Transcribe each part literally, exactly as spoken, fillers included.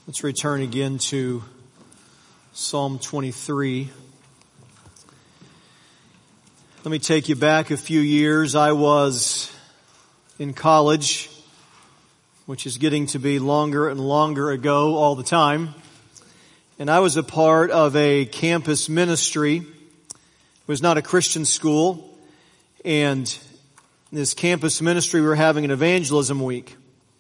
Let's return again to Psalm twenty-three. Let me take you back a few years. I was in college, which is getting to be longer and longer ago all the time. And I was a part of a campus ministry. It was not a Christian school. And in this campus ministry, we were having an evangelism week.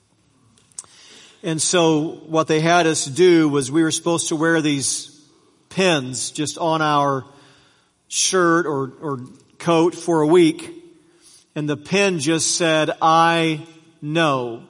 And so what they had us do was we were supposed to wear these pins just on our shirt or, or coat for a week. And the pin just said, "I know."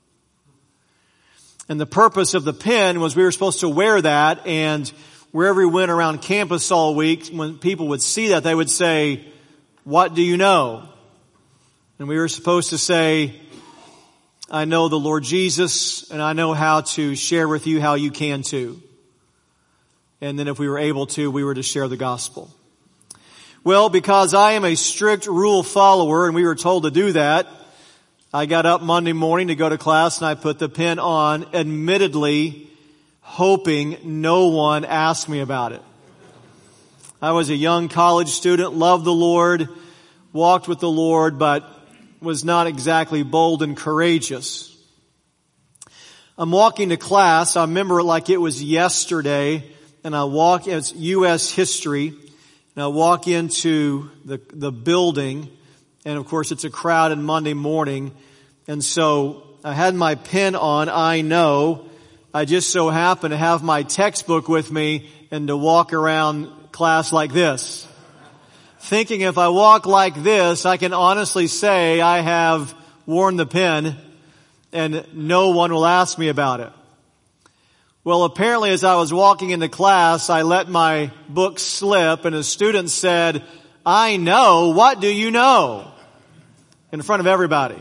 And the purpose of the pin was we were supposed to wear that, and wherever we went around campus all week, when people would see that, they would say, "What do you know?" And we were supposed to say, "I know the Lord Jesus, and I know how to share with you how you can too." And then if we were able to, we were to share the gospel. Well, because I am a strict rule follower, and we were told to do that, I got up Monday morning to go to class, and I put the pin on, admittedly hoping no one asked me about it. I was a young college student, loved the Lord, walked with the Lord, but was not exactly bold and courageous. I'm walking to class. I remember it like it was yesterday, and I walk, it's U S history, and I walk into the, the building, and of course it's a crowded Monday morning, and so I had my pen on, "I know." I just so happened to have my textbook with me and to walk around class like this, thinking if I walk like this, I can honestly say I have worn the pen and no one will ask me about it. Well, apparently as I was walking into class, I let my book slip, and a student said, "I know, what do you know?" in front of everybody.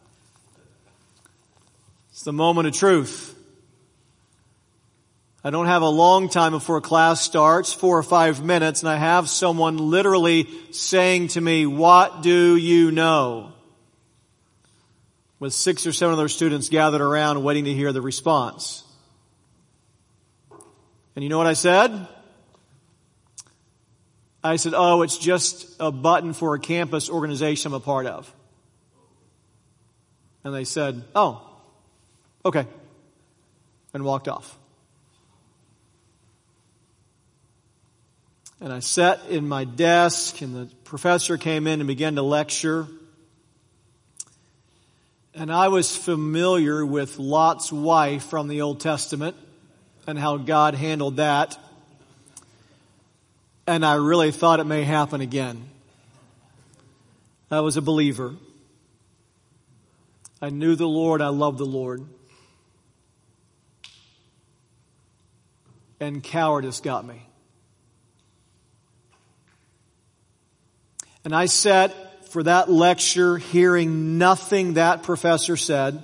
It's the moment of truth. I don't have a long time before class starts, four or five minutes, and I have someone literally saying to me, "What do you know?" with six or seven other students gathered around waiting to hear the response. And you know what I said? I said, "Oh, it's just a button for a campus organization I'm a part of." And they said, "Oh, okay," and walked off. And I sat in my desk, and the professor came in and began to lecture. And I was familiar with Lot's wife from the Old Testament and how God handled that. And I really thought it may happen again. I was a believer. I knew the Lord. I loved the Lord. And cowardice got me. And I sat for that lecture hearing nothing that professor said,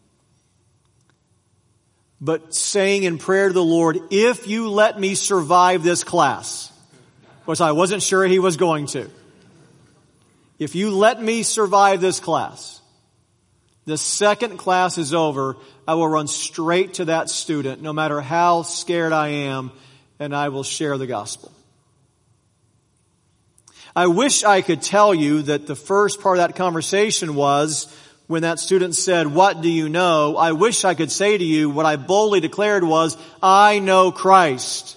but saying in prayer to the Lord, "If you let me survive this class," which I wasn't sure he was going to. "If you let me survive this class, the second class is over, I will run straight to that student, no matter how scared I am, and I will share the gospel." I wish I could tell you that the first part of that conversation was when that student said, "What do you know?" I wish I could say to you what I boldly declared was, "I know Christ."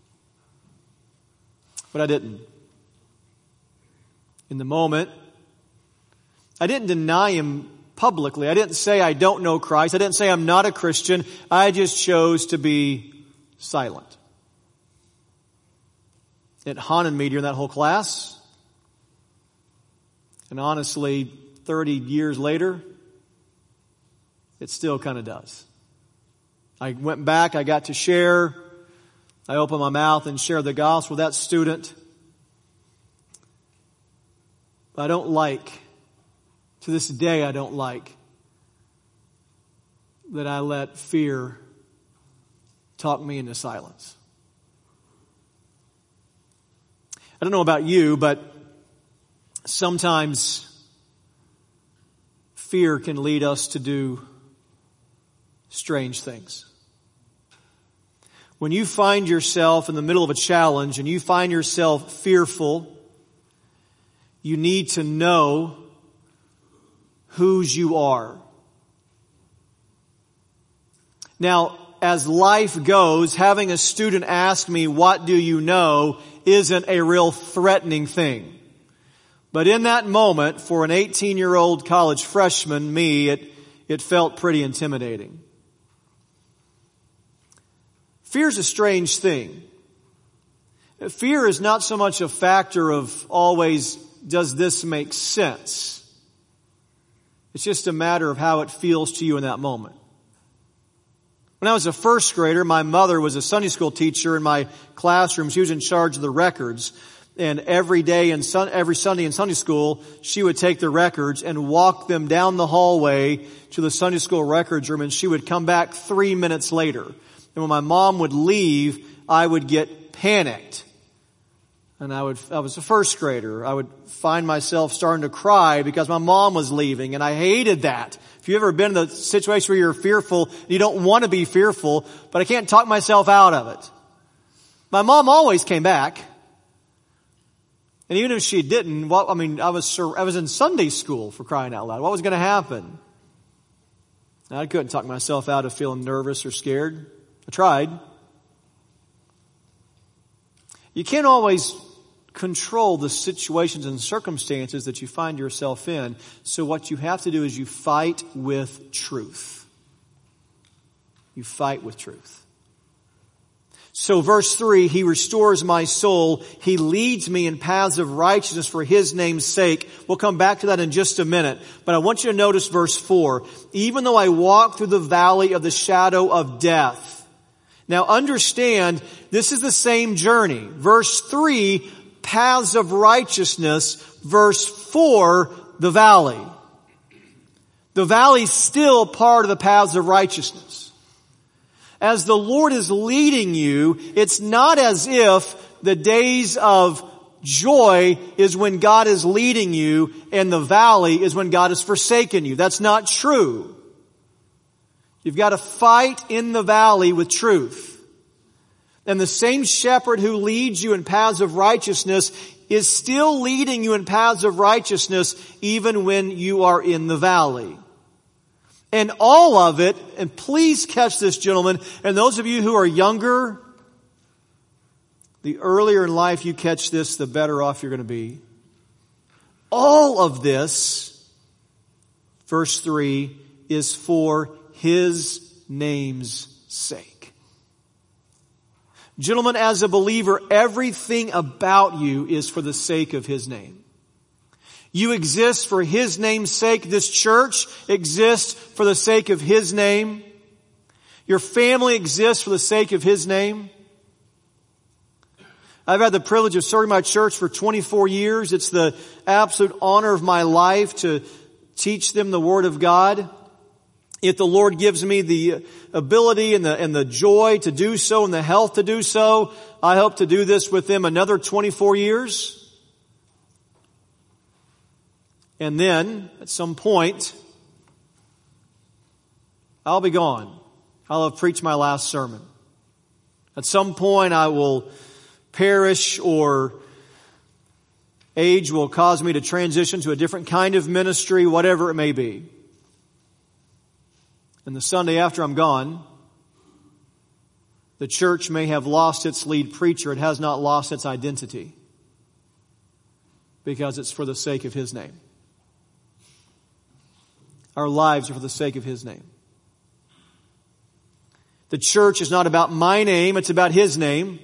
But I didn't. In the moment, I didn't deny him publicly. I didn't say I don't know Christ. I didn't say I'm not a Christian. I just chose to be silent. It haunted me during that whole class. And honestly, thirty years later, it still kind of does. I went back, I got to share, I opened my mouth and shared the gospel with that student. But I don't like, to this day I don't like, that I let fear talk me into silence. I don't know about you, but sometimes fear can lead us to do strange things. When you find yourself in the middle of a challenge and you find yourself fearful, you need to know whose you are. Now, as life goes, having a student ask me, "What do you know?" isn't a real threatening thing. But in that moment, for an eighteen-year-old college freshman, me, it, it felt pretty intimidating. Fear's a strange thing. Fear is not so much a factor of always, does this make sense? It's just a matter of how it feels to you in that moment. When I was a first grader, my mother was a Sunday school teacher in my classroom. She was in charge of the records. And every day and sun, every Sunday in Sunday school, she would take the records and walk them down the hallway to the Sunday school records room, and she would come back three minutes later. And when my mom would leave, I would get panicked. And I would, I was a first grader. I would find myself starting to cry because my mom was leaving, and I hated that. If you've ever been in the situation where you're fearful, you don't want to be fearful, but I can't talk myself out of it. My mom always came back. And even if she didn't, what, I mean, I was, I was in Sunday school, for crying out loud. What was going to happen? I couldn't talk myself out of feeling nervous or scared. I tried. You can't always control the situations and circumstances that you find yourself in. So what you have to do is you fight with truth. You fight with truth. So verse three, He restores my soul. He leads me in paths of righteousness for His name's sake. We'll come back to that in just a minute. But I want you to notice verse four. Even though I walk through the valley of the shadow of death. Now understand, this is the same journey. Verse three, paths of righteousness. Verse four, the valley. The valley's still part of the paths of righteousness. As the Lord is leading you, it's not as if the days of joy is when God is leading you and the valley is when God has forsaken you. That's not true. You've got to fight in the valley with truth. And the same shepherd who leads you in paths of righteousness is still leading you in paths of righteousness even when you are in the valley. And all of it, and please catch this, gentlemen, and those of you who are younger, the earlier in life you catch this, the better off you're going to be. All of this, verse three, is for His name's sake. Gentlemen, as a believer, everything about you is for the sake of His name. You exist for His name's sake. This church exists for the sake of His name. Your family exists for the sake of His name. I've had the privilege of serving my church for twenty-four years. It's the absolute honor of my life to teach them the Word of God. If the Lord gives me the ability and the, and the joy to do so and the health to do so, I hope to do this with them another twenty-four years. And then, at some point, I'll be gone. I'll have preached my last sermon. At some point, I will perish, or age will cause me to transition to a different kind of ministry, whatever it may be. And the Sunday after I'm gone, the church may have lost its lead preacher. It has not lost its identity, because it's for the sake of His name. Our lives are for the sake of His name. The church is not about my name, it's about His name.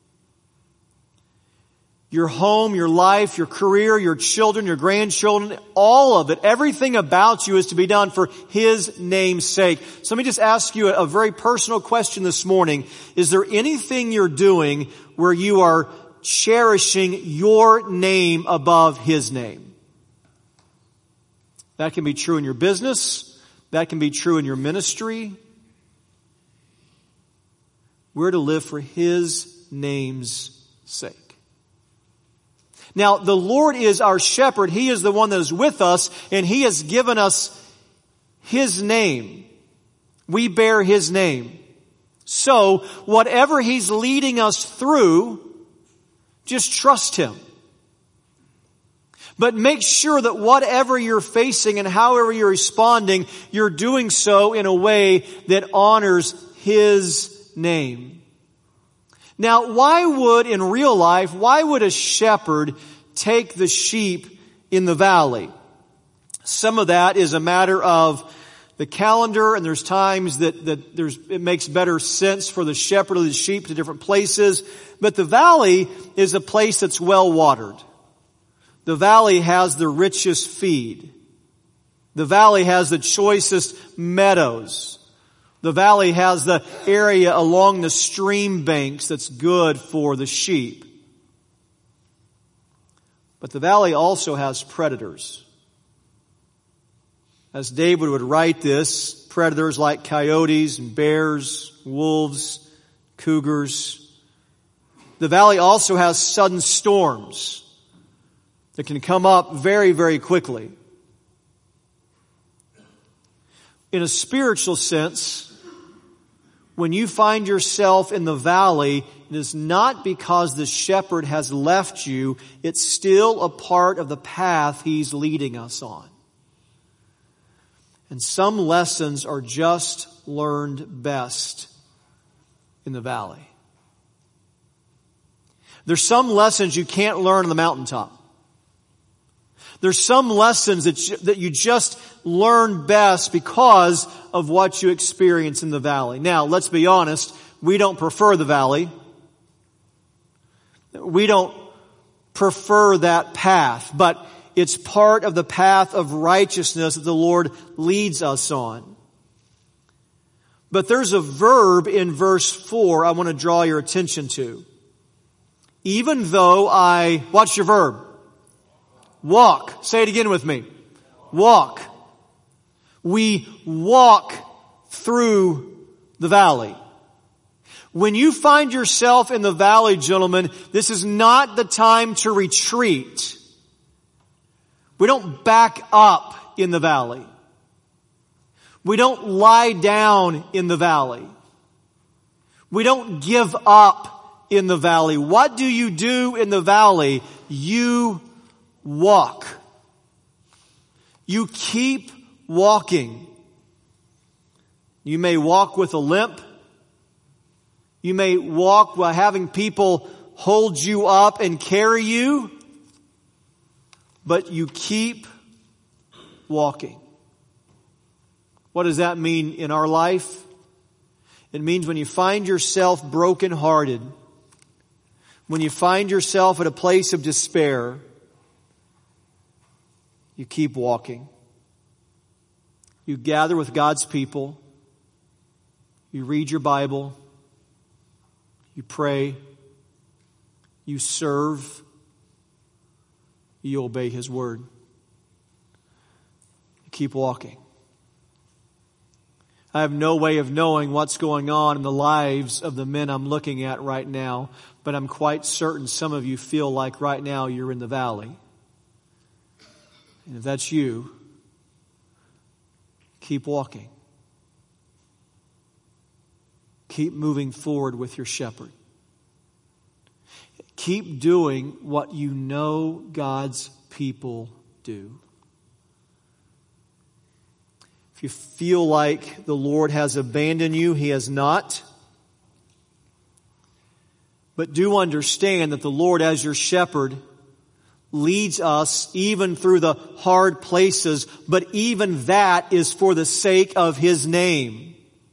Your home, your life, your career, your children, your grandchildren, all of it, everything about you is to be done for His name's sake. So let me just ask you a, a very personal question this morning. Is there anything you're doing where you are cherishing your name above His name? That can be true in your business. That can be true in your ministry. We're to live for His name's sake. Now, the Lord is our shepherd. He is the one that is with us, and He has given us His name. We bear His name. So, whatever He's leading us through, just trust Him. But make sure that whatever you're facing and however you're responding, you're doing so in a way that honors His name. Now, why would, in real life, why would a shepherd take the sheep in the valley? Some of that is a matter of the calendar, and there's times that, that there's, it makes better sense for the shepherd of the sheep to different places. But the valley is a place that's well watered. The valley has the richest feed. The valley has the choicest meadows. The valley has the area along the stream banks that's good for the sheep. But the valley also has predators. As David would write this, predators like coyotes and bears, wolves, cougars. The valley also has sudden storms that can come up very, very quickly. In a spiritual sense, when you find yourself in the valley, it is not because the shepherd has left you. It's still a part of the path He's leading us on. And some lessons are just learned best in the valley. There's some lessons you can't learn on the mountaintop. There's some lessons that you, that you just learn best because of what you experience in the valley. Now, let's be honest, we don't prefer the valley. We don't prefer that path, but it's part of the path of righteousness that the Lord leads us on. But there's a verb in verse four I want to draw your attention to. Even though I, what's your verb? Walk. Say it again with me. Walk. We walk through the valley. When you find yourself in the valley, gentlemen, this is not the time to retreat. We don't back up in the valley. We don't lie down in the valley. We don't give up in the valley. What do you do in the valley? You walk. You keep walking. You may walk with a limp. You may walk while having people hold you up and carry you. But you keep walking. What does that mean in our life? It means when you find yourself brokenhearted, when you find yourself at a place of despair, you keep walking. You gather with God's people. You read your Bible. You pray. You serve. You obey His word. You keep walking. I have no way of knowing what's going on in the lives of the men I'm looking at right now, but I'm quite certain some of you feel like right now you're in the valley. And if that's you, keep walking. Keep moving forward with your shepherd. Keep doing what you know God's people do. If you feel like the Lord has abandoned you, He has not. But do understand that the Lord, as your shepherd, leads us even through the hard places, but even that is for the sake of His name.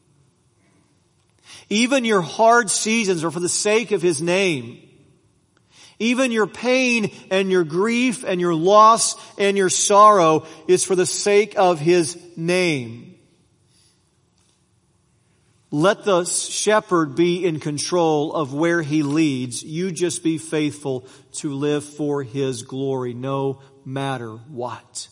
Even your hard seasons are for the sake of His name. Even your pain and your grief and your loss and your sorrow is for the sake of His name. Let the shepherd be in control of where he leads. You just be faithful to live for His glory no matter what.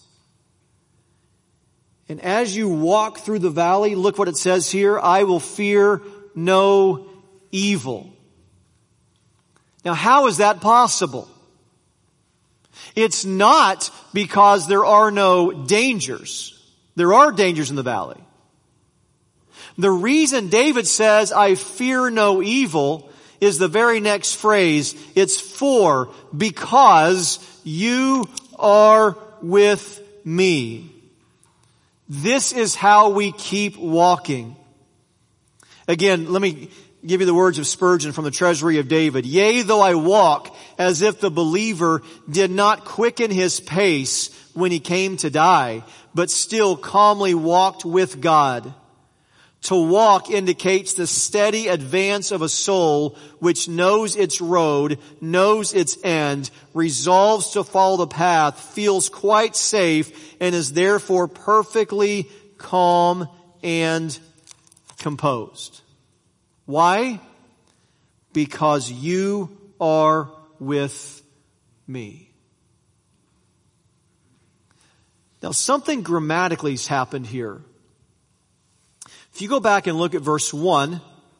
And as you walk through the valley, look what it says here, I will fear no evil. Now, how is that possible? It's not because there are no dangers. There are dangers in the valley. The reason David says, I fear no evil, is the very next phrase. It's for, because you are with me. This is how we keep walking. Again, let me give you the words of Spurgeon from the Treasury of David. Yea, though I walk as if the believer did not quicken his pace when he came to die, but still calmly walked with God. To walk indicates the steady advance of a soul which knows its road, knows its end, resolves to follow the path, feels quite safe, and is therefore perfectly calm and composed. Why? Because you are with me. Now, something grammatically has happened here. If you go back and look at verse one,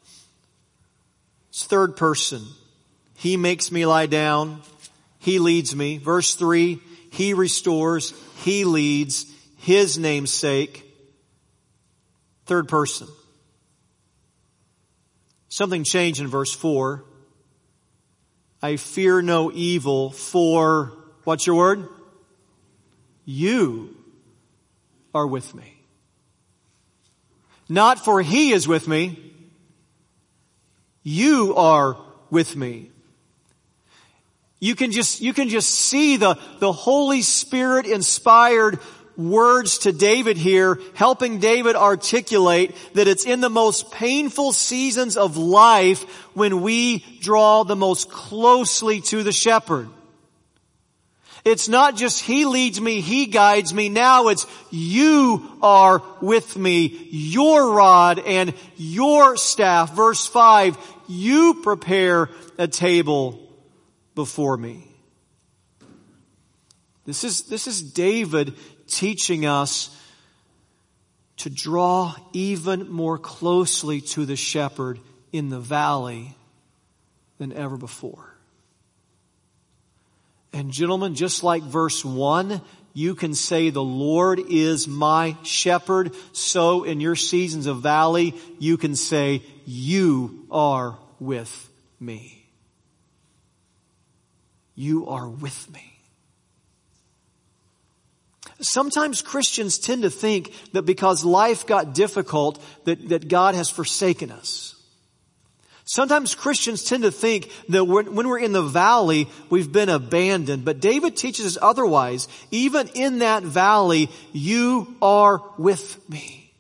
it's third person. He makes me lie down. He leads me. Verse three, he restores. He leads. His name's sake. Third person. Something changed in verse four. I fear no evil, for, what's your word? You are with me. Not for he is with me. You are with me. You can just, you can just see the, the Holy Spirit inspired words to David here, helping David articulate that it's in the most painful seasons of life when we draw the most closely to the shepherd. It's not just he leads me, he guides me. Now it's you are with me. Your rod and your staff. Verse five, you prepare a table before me. This is, this is David teaching us to draw even more closely to the shepherd in the valley than ever before. And gentlemen, just like verse one, you can say the Lord is my shepherd. So in your seasons of valley, you can say you are with me. You are with me. Sometimes Christians tend to think that because life got difficult, that, that God has forsaken us. Sometimes Christians tend to think that when we're in the valley, we've been abandoned. But David teaches us otherwise. Even in that valley, you are with me.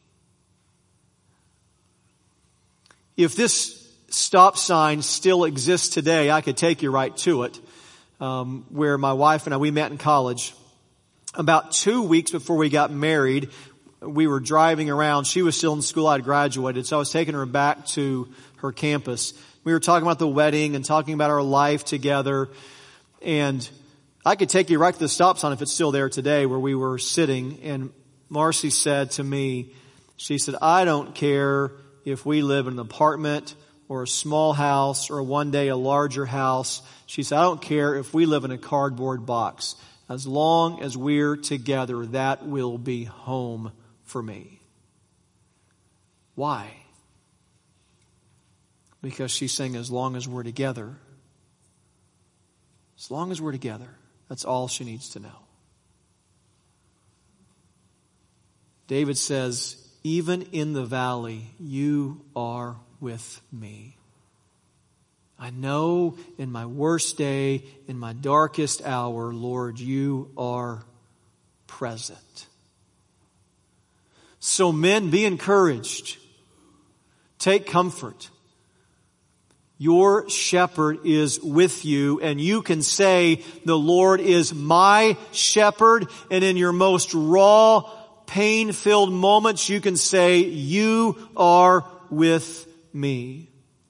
If this stop sign still exists today, I could take you right to it. Um, where my wife and I, we met in college. About two weeks before we got married, we were driving around. She was still in school. I had graduated. So I was taking her back to her campus. We were talking about the wedding and talking about our life together. And I could take you right to the stop sign if it's still there today where we were sitting. And Marcy said to me, she said, I don't care if we live in an apartment or a small house or one day a larger house. She said, I don't care if we live in a cardboard box. As long as we're together, that will be home for me. Why? Because she's saying as long as we're together, as long as we're together, that's all she needs to know. David says, even in the valley, you are with me. I know in my worst day, in my darkest hour, Lord, you are present. So men, be encouraged. Take comfort. Your shepherd is with you, and you can say, the Lord is my shepherd, and in your most raw, pain-filled moments, you can say, you are with me.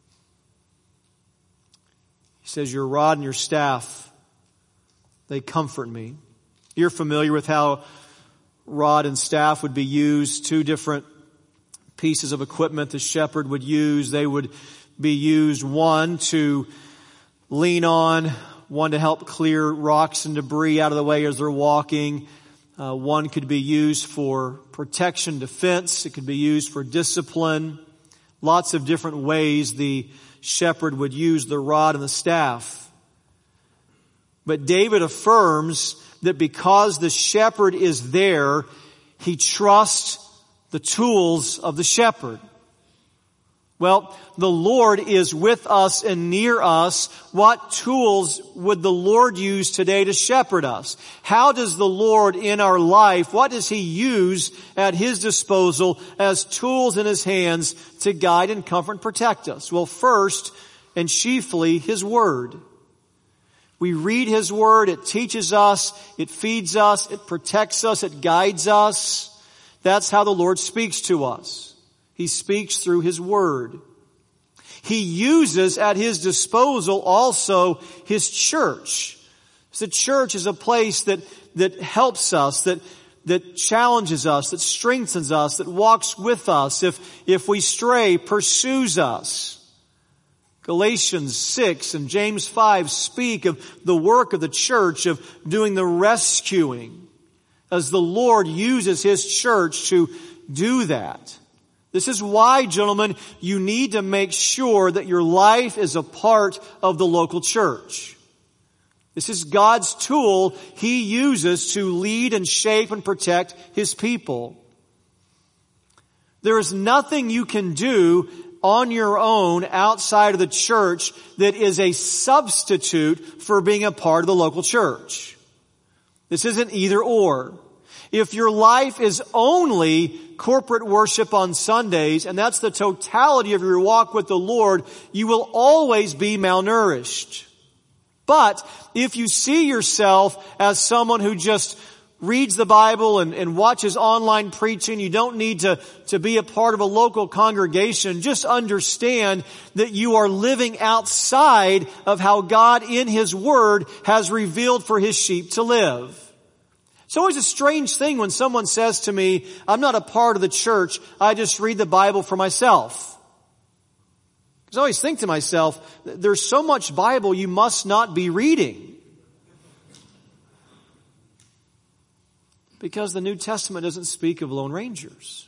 He says, your rod and your staff, they comfort me. You're familiar with how rod and staff would be used. Two different pieces of equipment the shepherd would use. They would be used, one to lean on, one to help clear rocks and debris out of the way as they're walking. Uh, one could be used for protection, defense. It could be used for discipline. Lots of different ways the shepherd would use the rod and the staff. But David affirms that because the shepherd is there, he trusts the tools of the shepherd. Well, the Lord is with us and near us. What tools would the Lord use today to shepherd us? How does the Lord in our life, what does He use at His disposal as tools in His hands to guide and comfort and protect us? Well, first and chiefly, His Word. We read His Word, it teaches us, it feeds us, it protects us, it guides us. That's how the Lord speaks to us. He speaks through His Word. He uses at His disposal also His church. The church is a place that, that helps us, that, that challenges us, that strengthens us, that walks with us. If, if we stray, pursues us. Galatians six and James five speak of the work of the church, of doing the rescuing, as the Lord uses His church to do that. This is why, gentlemen, you need to make sure that your life is a part of the local church. This is God's tool He uses to lead and shape and protect His people. There is nothing you can do on your own outside of the church that is a substitute for being a part of the local church. This isn't either or. If your life is only corporate worship on Sundays, and that's the totality of your walk with the Lord, you will always be malnourished. But if you see yourself as someone who just reads the Bible and, and watches online preaching, you don't need to, to be a part of a local congregation. Just understand that you are living outside of how God in His Word has revealed for His sheep to live. It's always a strange thing when someone says to me, I'm not a part of the church, I just read the Bible for myself. Because I always think to myself, there's so much Bible you must not be reading. Because the New Testament doesn't speak of lone rangers.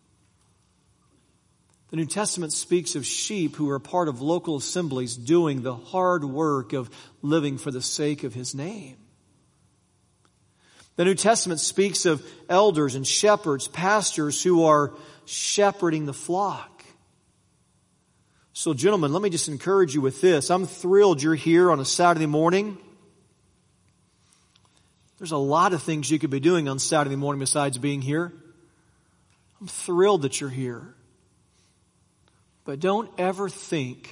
The New Testament speaks of sheep who are part of local assemblies doing the hard work of living for the sake of His name. The New Testament speaks of elders and shepherds, pastors who are shepherding the flock. So, gentlemen, let me just encourage you with this. I'm thrilled you're here on a Saturday morning. There's a lot of things you could be doing on Saturday morning besides being here. I'm thrilled that you're here. But don't ever think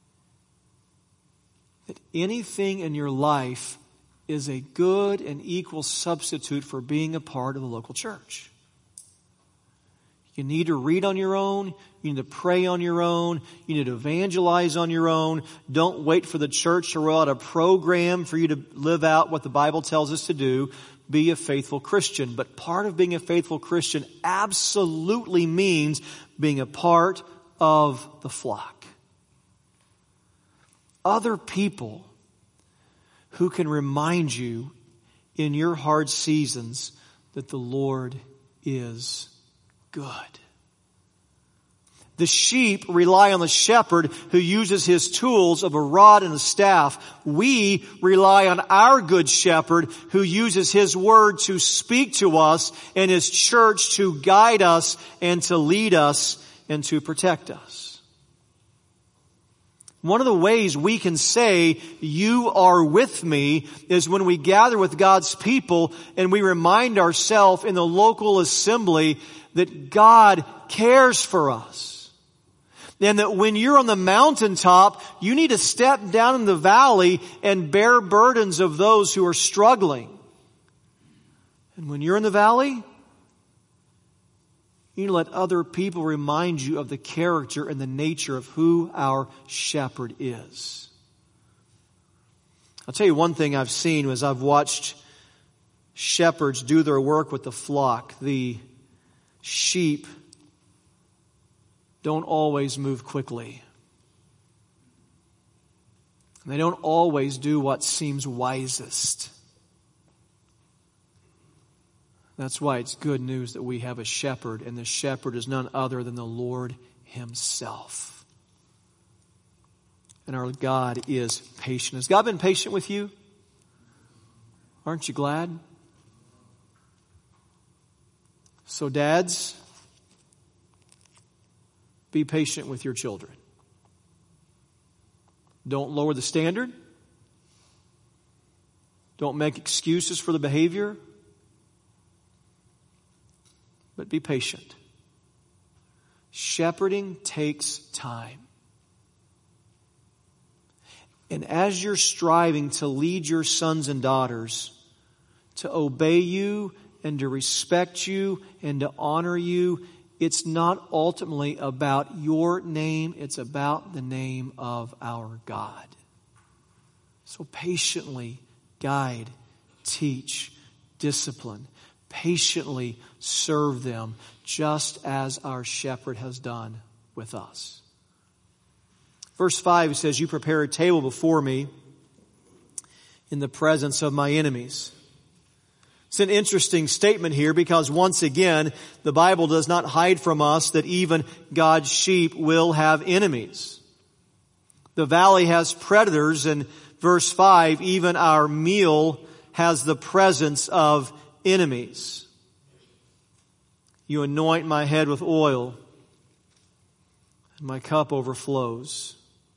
that anything in your life is a good and equal substitute for being a part of the local church. You need to read on your own. You need to pray on your own. You need to evangelize on your own. Don't wait for the church to roll out a program for you to live out what the Bible tells us to do. Be a faithful Christian. But part of being a faithful Christian absolutely means being a part of the flock. Other people who can remind you in your hard seasons that the Lord is good. The sheep rely on the shepherd who uses his tools of a rod and a staff. We rely on our good shepherd who uses His Word to speak to us and His church to guide us and to lead us and to protect us. One of the ways we can say, you are with me, is when we gather with God's people and we remind ourselves in the local assembly that God cares for us. And that when you're on the mountaintop, you need to step down in the valley and bear burdens of those who are struggling. And when you're in the valley, you need to let other people remind you of the character and the nature of who our shepherd is. I'll tell you one thing I've seen as I've watched shepherds do their work with the flock. The sheep don't always move quickly. They don't always do what seems wisest. That's why it's good news that we have a shepherd, and the shepherd is none other than the Lord himself. And our God is patient. Has God been patient with you? Aren't you glad? So dads, be patient with your children. Don't lower the standard. Don't make excuses for the behavior. But be patient. Shepherding takes time. And as you're striving to lead your sons and daughters to obey you and to respect you and to honor you, it's not ultimately about your name, it's about the name of our God. So patiently guide, teach, discipline. Patiently serve them just as our shepherd has done with us. Verse five says, you prepare a table before me in the presence of my enemies. It's an interesting statement here because once again, the Bible does not hide from us that even God's sheep will have enemies. The valley has predators, and verse five, even our meal has the presence of enemies. You anoint my head with oil, and my cup overflows.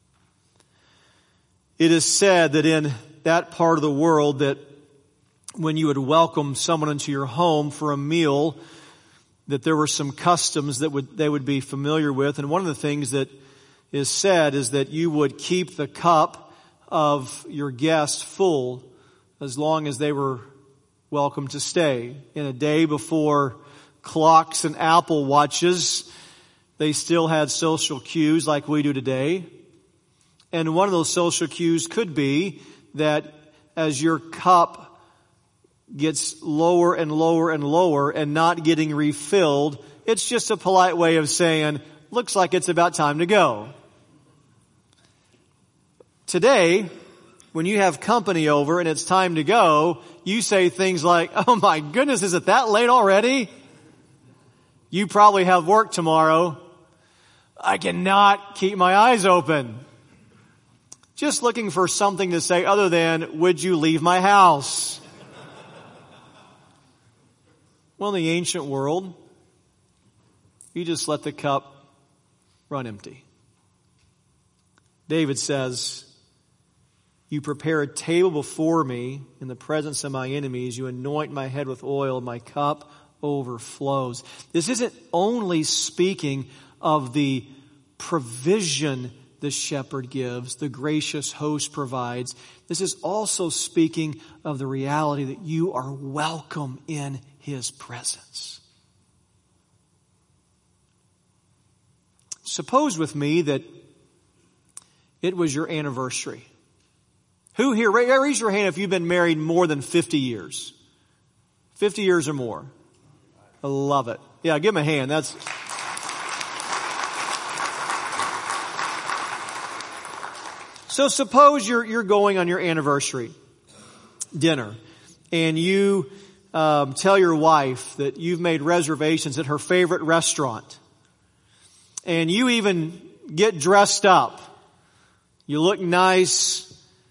It is said that in that part of the world that when you would welcome someone into your home for a meal, that there were some customs that would they would be familiar with. And one of the things that is said is that you would keep the cup of your guest full as long as they were welcome to stay. In a day before clocks and Apple watches, they still had social cues like we do today. And one of those social cues could be that as your cup gets lower and lower and lower and not getting refilled, it's just a polite way of saying, looks like it's about time to go. Today, when you have company over and it's time to go, you say things like, oh my goodness, is it that late already? You probably have work tomorrow. I cannot keep my eyes open. Just looking for something to say other than, would you leave my house? Well, in the ancient world, you just let the cup run empty. David says, you prepare a table before me in the presence of my enemies. You anoint my head with oil. My cup overflows. This isn't only speaking of the provision the shepherd gives, the gracious host provides. This is also speaking of the reality that you are welcome in his presence. Suppose with me that it was your anniversary. Who here, raise your hand if you've been married more than fifty years. fifty years or more. I love it. Yeah, give him a hand. That's... So suppose you're, you're going on your anniversary dinner and you um, tell your wife that you've made reservations at her favorite restaurant. And you even get dressed up. You look nice.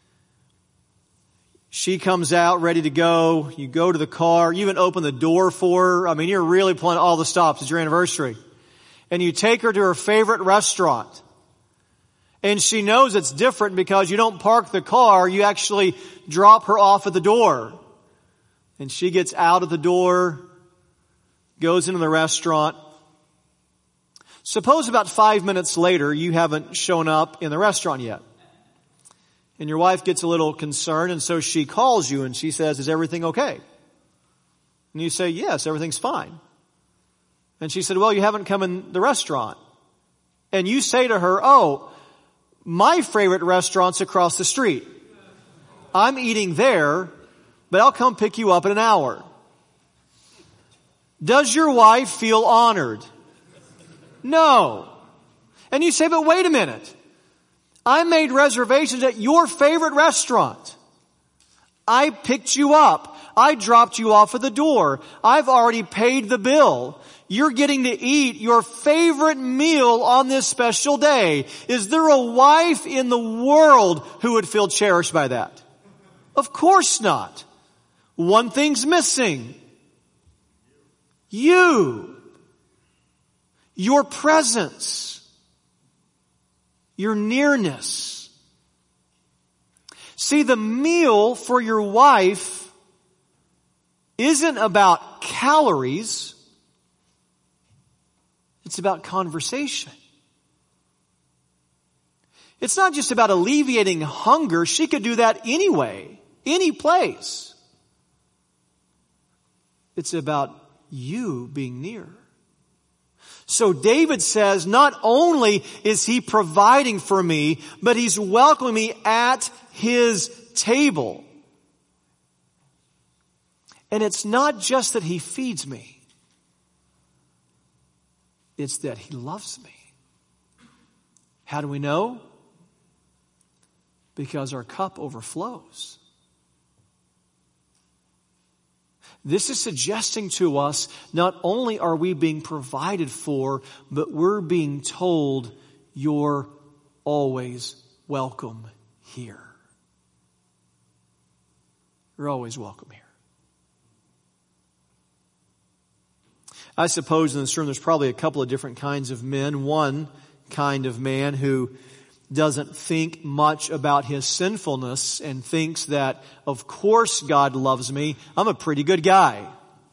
She comes out ready to go. You go to the car. You even open the door for her. I mean, you're really pulling all the stops. It's your anniversary. And you take her to her favorite restaurant. And she knows it's different because you don't park the car. You actually drop her off at the door. And she gets out of the door, goes into the restaurant. Suppose about five minutes later, you haven't shown up in the restaurant yet. And your wife gets a little concerned, and so she calls you and she says, is everything okay? And you say, yes, everything's fine. And she said, well, you haven't come in the restaurant. And you say to her, oh, my favorite restaurant's across the street. I'm eating there, but I'll come pick you up in an hour. Does your wife feel honored? No. And you say, but wait a minute. I made reservations at your favorite restaurant. I picked you up. I dropped you off at the door. I've already paid the bill. You're getting to eat your favorite meal on this special day. Is there a wife in the world who would feel cherished by that? Of course not. One thing's missing. You. Your presence. Your nearness. See, the meal for your wife isn't about calories. It's about conversation. It's not just about alleviating hunger. She could do that anyway, any place. It's about you being near. So David says, not only is he providing for me, but he's welcoming me at his table. And it's not just that he feeds me. It's that he loves me. How do we know? Because our cup overflows. This is suggesting to us not only are we being provided for, but we're being told you're always welcome here. You're always welcome here. I suppose in this room there's probably a couple of different kinds of men. One kind of man who doesn't think much about his sinfulness and thinks that, of course, God loves me. I'm a pretty good guy.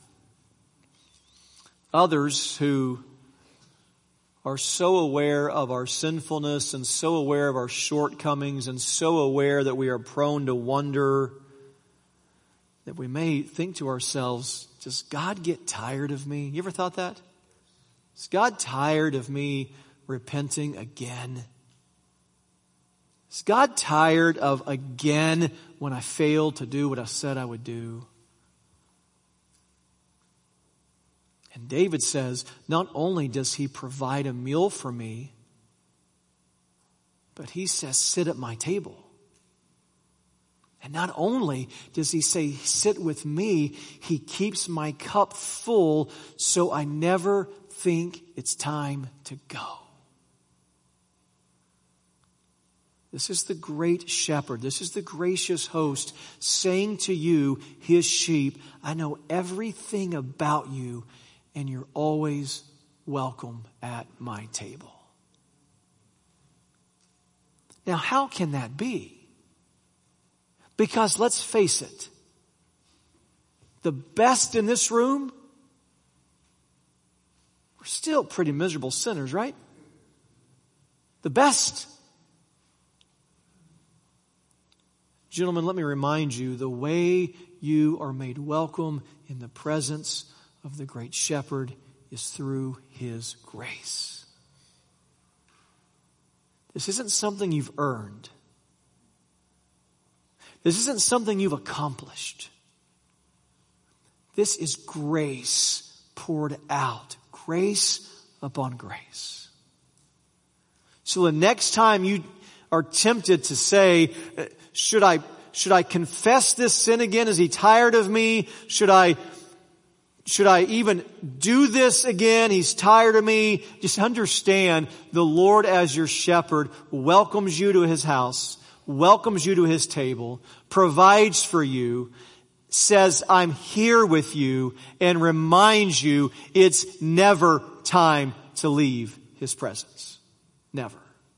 Others who are so aware of our sinfulness and so aware of our shortcomings and so aware that we are prone to wonder that we may think to ourselves, does God get tired of me? You ever thought that? Is God tired of me repenting again? Is God tired of again when I failed to do what I said I would do? And David says, not only does he provide a meal for me, but he says, sit at my table. And not only does he say, sit with me, he keeps my cup full so I never think it's time to go. This is the great shepherd. This is the gracious host saying to you, his sheep, I know everything about you and you're always welcome at my table. Now, how can that be? Because let's face it, the best in this room, we're still pretty miserable sinners, right? The best. Gentlemen, let me remind you, the way you are made welcome in the presence of the great shepherd is through his grace. This isn't something you've earned. This isn't something you've accomplished. This is grace poured out. Grace upon grace. So the next time you are tempted to say, should I, should I confess this sin again? Is he tired of me? Should I, should I even do this again? He's tired of me. Just understand the Lord as your shepherd welcomes you to his house, welcomes you to his table, provides for you, says, I'm here with you, and reminds you it's never time to leave his presence. Never.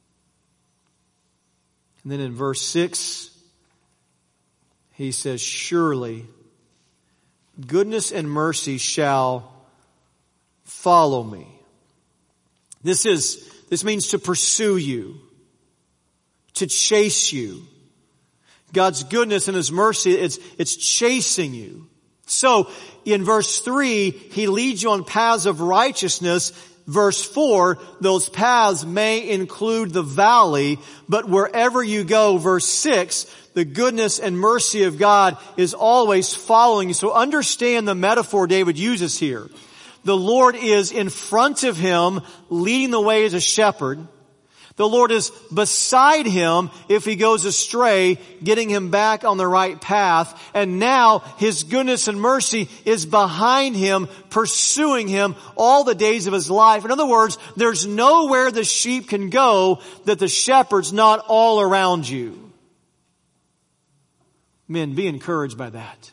And then in verse six, he says, surely goodness and mercy shall follow me. This is, this means to pursue you, to chase you. God's goodness and his mercy, it's, it's chasing you. So in verse three, he leads you on paths of righteousness. Verse four, those paths may include the valley, but wherever you go, verse six, the goodness and mercy of God is always following you. So understand the metaphor David uses here. The Lord is in front of him, leading the way as a shepherd. The Lord is beside him if he goes astray, getting him back on the right path. And now his goodness and mercy is behind him, pursuing him all the days of his life. In other words, there's nowhere the sheep can go that the shepherd's not all around you. Men, be encouraged by that.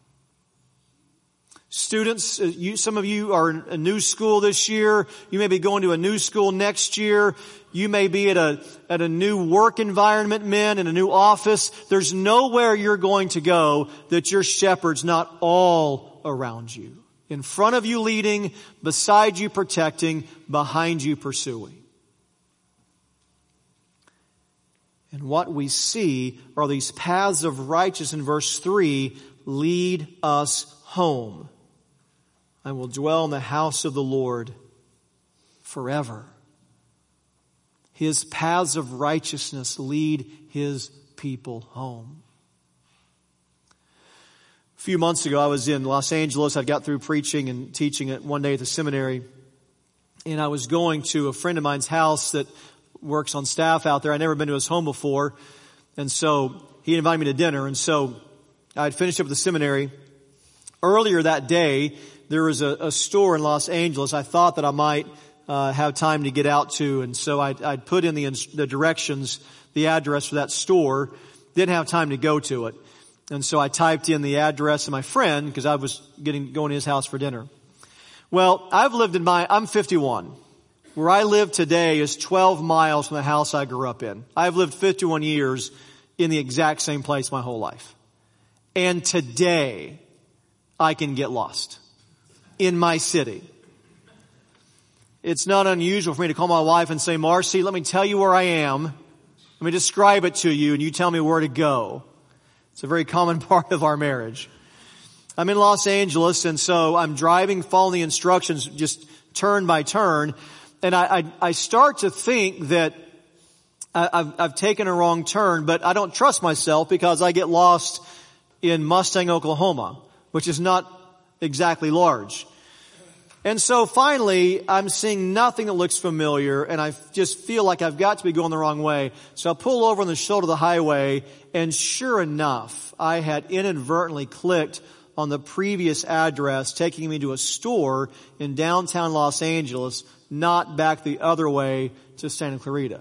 Students, you, some of you are in a new school this year. You may be going to a new school next year. You may be at a, at a new work environment, men, in a new office. There's nowhere you're going to go that your shepherd's not all around you. In front of you leading, beside you protecting, behind you pursuing. And what we see are these paths of righteousness in verse three lead us home. I will dwell in the house of the Lord forever. His paths of righteousness lead his people home. A few months ago, I was in Los Angeles. I got through preaching and teaching it one day at the seminary. And I was going to a friend of mine's house that works on staff out there. I'd never been to his home before. And so he invited me to dinner. And so I'd finished up with the seminary. Earlier that day, there was a, a store in Los Angeles I thought that I might uh, have time to get out to. And so I'd, I'd put in the, the directions, the address for that store. Didn't have time to go to it. And so I typed in the address of my friend because I was getting going to his house for dinner. Well, I've lived in my, I'm fifty-one. Where I live today is twelve miles from the house I grew up in. I've lived fifty-one years in the exact same place my whole life. And today, I can get lost in my city. It's not unusual for me to call my wife and say, Marcy, let me tell you where I am. Let me describe it to you and you tell me where to go. It's a very common part of our marriage. I'm in Los Angeles and so I'm driving, following the instructions just turn by turn. And I, I, I start to think that I, I've, I've taken a wrong turn, but I don't trust myself because I get lost in Mustang, Oklahoma, which is not exactly large. And so finally, I'm seeing nothing that looks familiar, and I just feel like I've got to be going the wrong way. So I pull over on the shoulder of the highway, and sure enough, I had inadvertently clicked on the previous address, taking me to a store in downtown Los Angeles, not back the other way to Santa Clarita.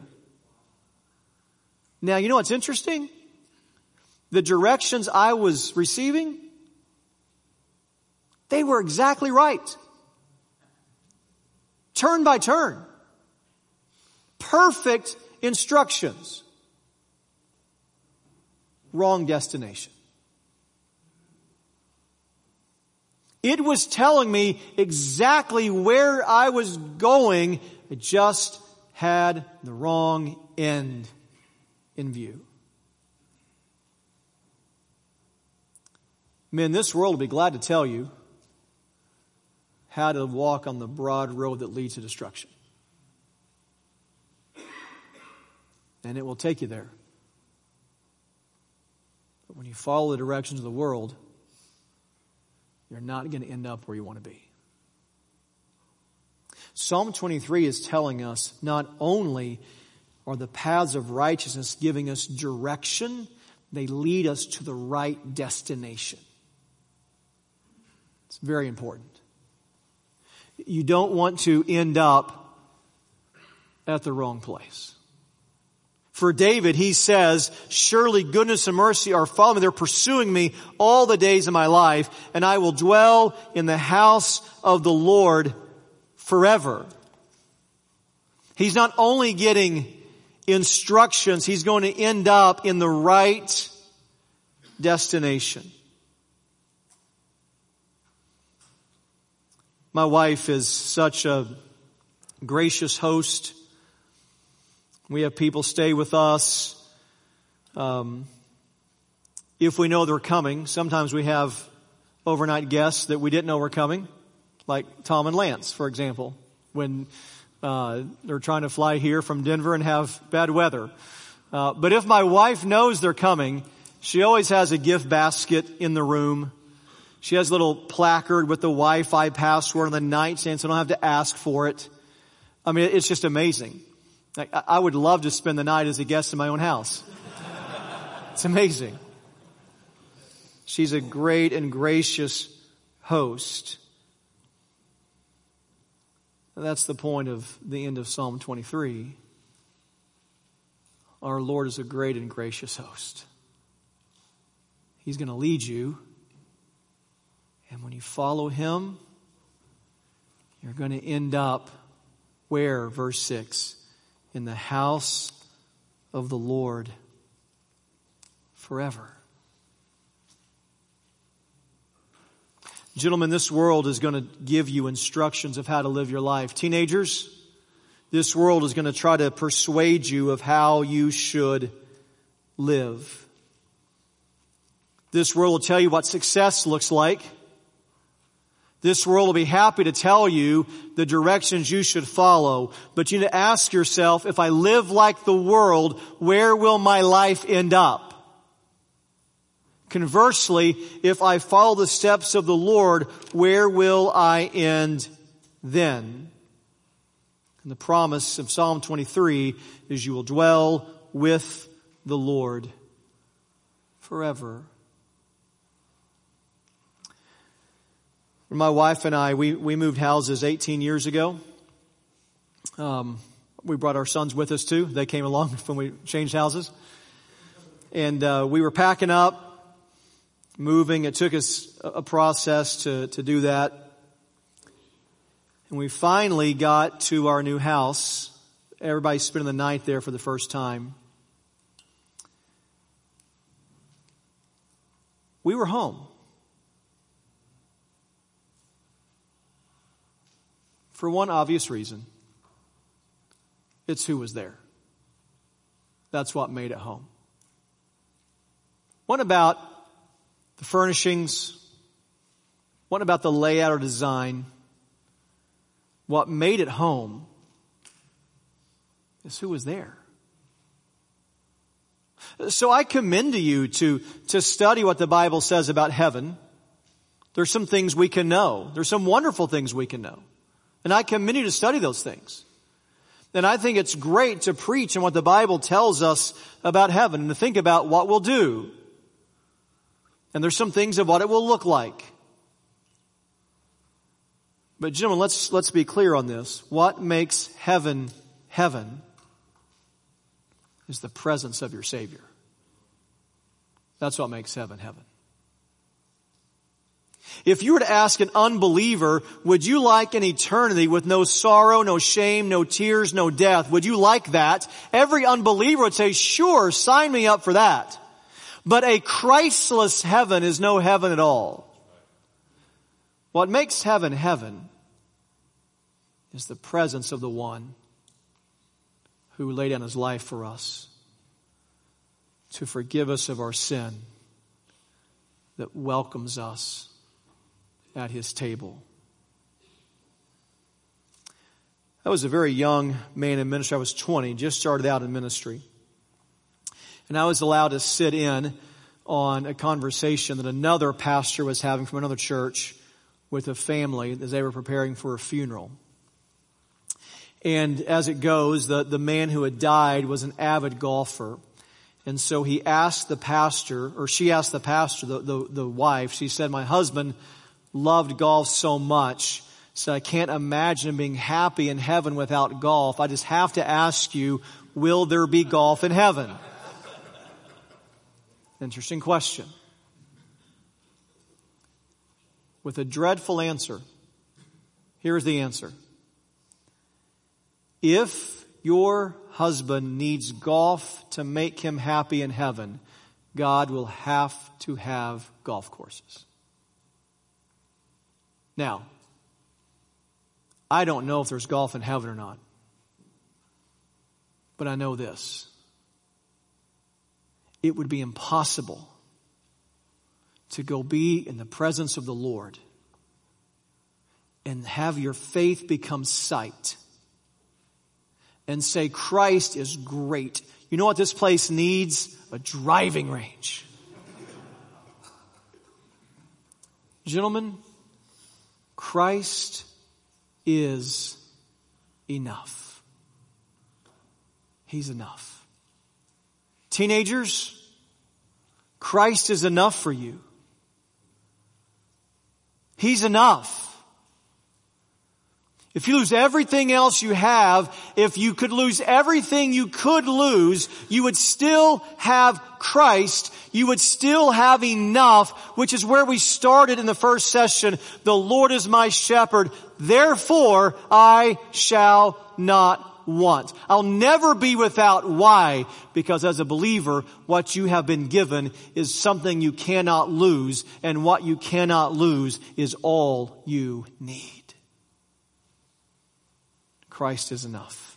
Now, you know what's interesting? The directions I was receiving, they were exactly right. Turn by turn. Perfect instructions. Wrong destination. It was telling me exactly where I was going. It just had the wrong end in view. Men, this world will be glad to tell you how to walk on the broad road that leads to destruction. And it will take you there. But when you follow the directions of the world, you're not going to end up where you want to be. Psalm twenty-three is telling us not only are the paths of righteousness giving us direction, they lead us to the right destination. It's very important. You don't want to end up at the wrong place. For David, he says, surely goodness and mercy are following me. They're pursuing me all the days of my life, and I will dwell in the house of the Lord forever. He's not only getting instructions, he's going to end up in the right destination. My wife is such a gracious host. We have people stay with us. Um, if we know they're coming, sometimes we have overnight guests that we didn't know were coming, like Tom and Lance, for example, when uh, they're trying to fly here from Denver and have bad weather. Uh, but if my wife knows they're coming, she always has a gift basket in the room. She has a little placard with the Wi-Fi password on the nightstand, so I don't have to ask for it. I mean, it's just amazing. Like, I would love to spend the night as a guest in my own house. It's amazing. She's a great and gracious host. That's the point of the end of Psalm twenty-three. Our Lord is a great and gracious host. He's going to lead you. And when you follow Him, you're going to end up where? Verse six. In the house of the Lord forever. Gentlemen, this world is going to give you instructions of how to live your life. Teenagers, this world is going to try to persuade you of how you should live. This world will tell you what success looks like. This world will be happy to tell you the directions you should follow. But you need to ask yourself, if I live like the world, where will my life end up? Conversely, if I follow the steps of the Lord, where will I end then? And the promise of Psalm twenty-three is you will dwell with the Lord forever. My wife and I, we, we moved houses eighteen years ago. Um, we brought our sons with us too. They came along when we changed houses. And uh, we were packing up, moving. It took us a process to, to do that. And we finally got to our new house. Everybody's spending the night there for the first time. We were home. For one obvious reason. It's who was there. That's what made it home. What about the furnishings? What about the layout or design? What made it home is who was there. So I commend to you to, to study what the Bible says about heaven. There's some things we can know. There's some wonderful things we can know. And I commend you to study those things. And I think it's great to preach on what the Bible tells us about heaven and to think about what we'll do. And there's some things of what it will look like. But gentlemen, let's, let's be clear on this. What makes heaven heaven is the presence of your Savior. That's what makes heaven heaven. If you were to ask an unbeliever, would you like an eternity with no sorrow, no shame, no tears, no death? Would you like that? Every unbeliever would say, sure, sign me up for that. But a Christless heaven is no heaven at all. What makes heaven heaven is the presence of the one who laid down his life for us to forgive us of our sin, that welcomes us at his table. I was a very young man in ministry. I was twenty, just started out in ministry. And I was allowed to sit in on a conversation that another pastor was having from another church with a family as they were preparing for a funeral. And as it goes, the, the man who had died was an avid golfer. And so he asked the pastor, or she asked the pastor, the, the, the wife, she said, my husband loved golf so much, so I can't imagine being happy in heaven without golf. I just have to ask you, will there be golf in heaven? Interesting question. With a dreadful answer. Here's the answer. If your husband needs golf to make him happy in heaven, God will have to have golf courses. Now, I don't know if there's golf in heaven or not. But I know this. It would be impossible to go be in the presence of the Lord and have your faith become sight and say, Christ is great. You know what this place needs? A driving range. Gentlemen, Christ is enough. He's enough. Teenagers, Christ is enough for you. He's enough. If you lose everything else you have, if you could lose everything you could lose, you would still have Christ. You would still have enough, which is where we started in the first session. The Lord is my shepherd, therefore I shall not want. I'll never be without. Why? Because as a believer, what you have been given is something you cannot lose, and what you cannot lose is all you need. Christ is enough.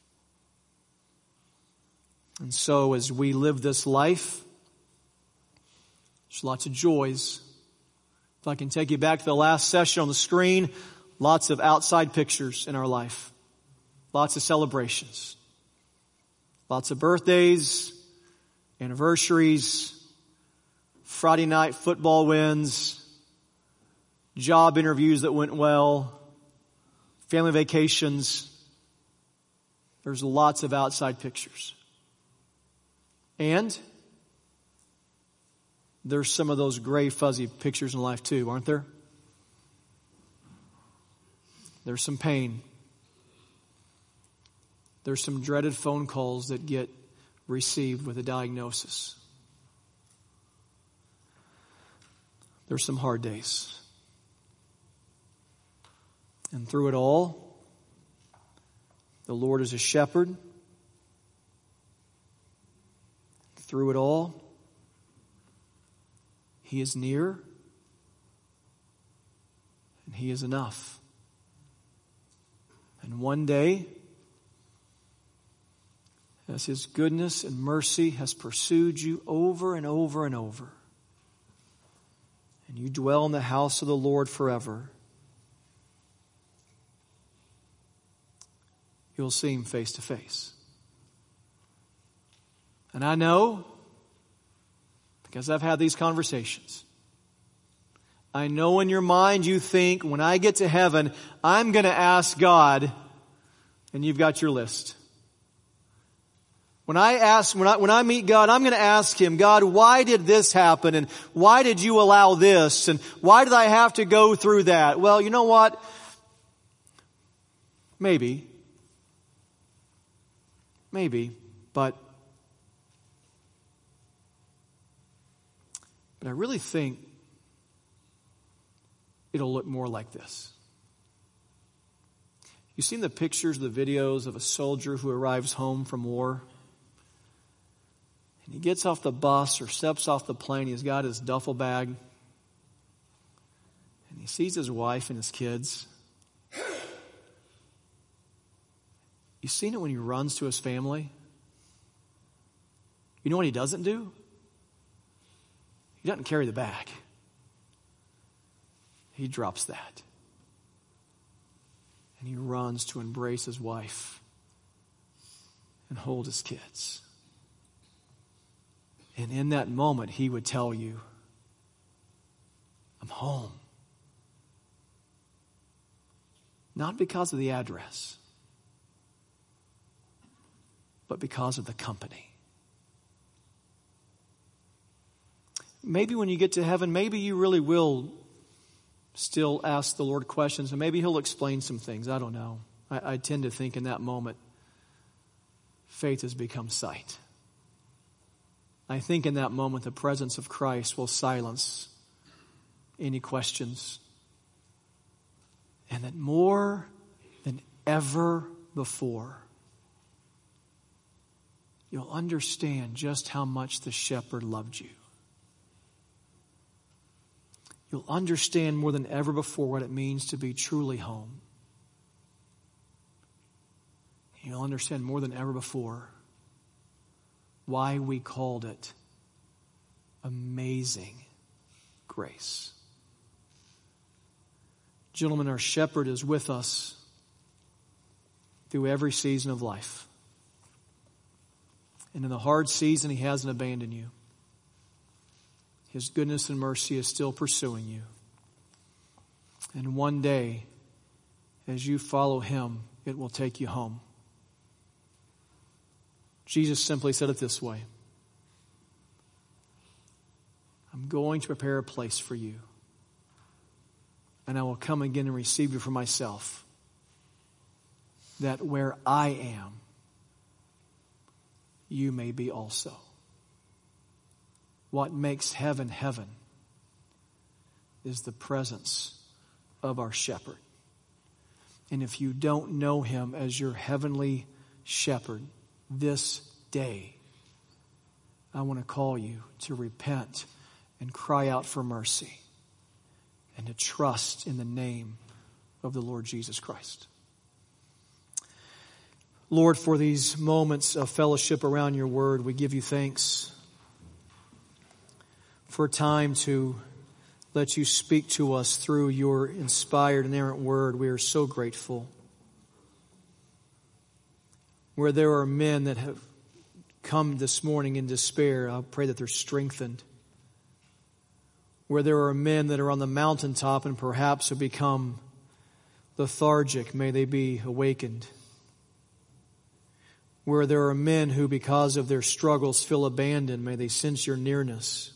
And so as we live this life, there's lots of joys. If I can take you back to the last session on the screen, lots of outside pictures in our life. Lots of celebrations. Lots of birthdays, anniversaries, Friday night football wins, job interviews that went well, family vacations. There's lots of outside pictures. And there's some of those gray, fuzzy pictures in life too, aren't there? There's some pain. There's some dreaded phone calls that get received with a diagnosis. There's some hard days. And through it all, the Lord is a shepherd. Through it all, He is near, and He is enough. And one day, as His goodness and mercy has pursued you over and over and over, and you dwell in the house of the Lord forever, you'll see Him face to face. And I know, because I've had these conversations, I know in your mind you think, when I get to heaven, I'm going to ask God, and you've got your list. When I ask, when I, when I meet God, I'm going to ask Him, God, why did this happen? And why did you allow this? And why did I have to go through that? Well, you know what? Maybe. Maybe, but but I really think it'll look more like this. You've seen the pictures, the videos of a soldier who arrives home from war, and he gets off the bus or steps off the plane. He's got his duffel bag, and he sees his wife and his kids. You've seen it when he runs to his family. You know what he doesn't do? He doesn't carry the bag. He drops that. And he runs to embrace his wife and hold his kids. And in that moment, he would tell you, I'm home. Not because of the address, but because of the company. Maybe when you get to heaven, maybe you really will still ask the Lord questions, and maybe He'll explain some things. I don't know. I, I tend to think in that moment, faith has become sight. I think in that moment, the presence of Christ will silence any questions. And that more than ever before, you'll understand just how much the shepherd loved you. You'll understand more than ever before what it means to be truly home. You'll understand more than ever before why we called it amazing grace. Gentlemen, our shepherd is with us through every season of life. And in the hard season, He hasn't abandoned you. His goodness and mercy is still pursuing you. And one day, as you follow Him, it will take you home. Jesus simply said it this way: I'm going to prepare a place for you, and I will come again and receive you for myself, that where I am, you may be also. What makes heaven heaven is the presence of our shepherd. And if you don't know him as your heavenly shepherd this day, I want to call you to repent and cry out for mercy and to trust in the name of the Lord Jesus Christ. Lord, for these moments of fellowship around your word, we give you thanks for time to let you speak to us through your inspired, inerrant word. We are so grateful. Where there are men that have come this morning in despair, I pray that they're strengthened. Where there are men that are on the mountaintop and perhaps have become lethargic, may they be awakened. Where there are men who, because of their struggles, feel abandoned, may they sense your nearness.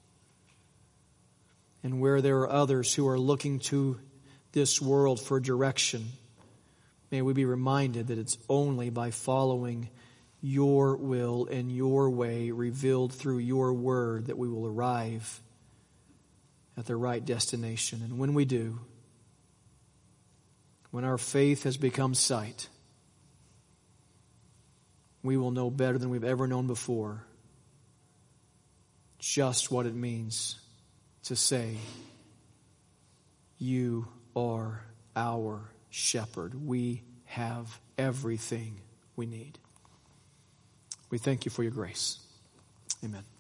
And where there are others who are looking to this world for direction, may we be reminded that it's only by following your will and your way revealed through your word that we will arrive at the right destination. And when we do, when our faith has become sight, we will know better than we've ever known before just what it means to say, you are our shepherd. We have everything we need. We thank you for your grace. Amen.